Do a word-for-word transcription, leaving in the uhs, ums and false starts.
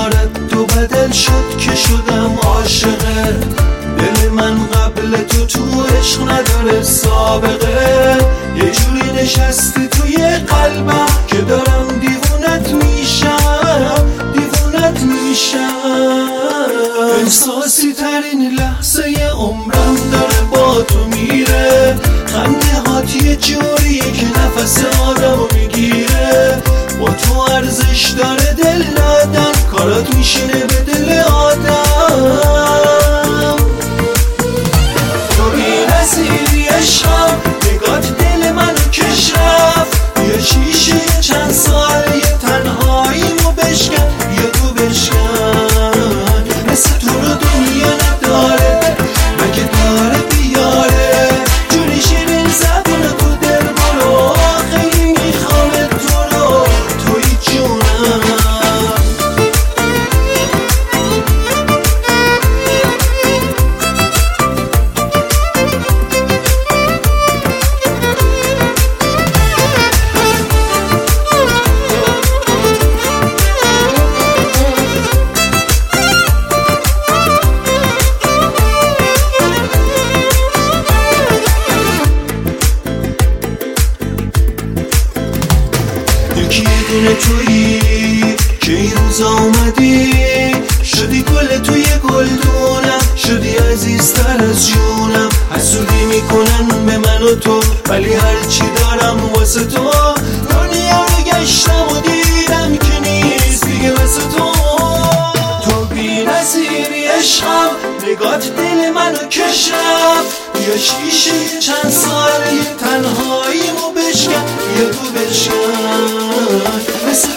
رفتارت تو بدل شد که شدم عاشقه. دل من قبل تو تو عشق نداره سابقه. یه جوری نشستی توی قلبم که دارم دیوونت میشم، دیوونت میشم. احساسی ترین لحظه عمرم داره با تو میره. خنده هات یه جوریه که نفس آدمو میگیره. با تو ارزش داره دل دادن، کارات میشینه به دل آدم. تو بی نظیری عشقم، نگات دل منو کش رفت. بیا شیشه چند سال یه تنهاییمو بشکن، بیا تو بشکن. مثل تو رو دنیا نداره، مگه داره بیاره. جوری شیرین زبون تو دل برو، خیلی میخوام تو رو، توی جونم. یکی دونه تویی که این روز آمدی، شدی گل توی گلدونم، شدی عزیزتر از جونم. حسودی میکنن به من و تو، ولی هرچی دارم واسه تو. دنیا رو گشتم و دیدم که نیست دیگه واسه تو. تو بی نظیری عشقم، نگات دل منو کش رفت. بیا شیشه چند سال یه تنهاییمو بشکن، بیا تو بشکن. مثل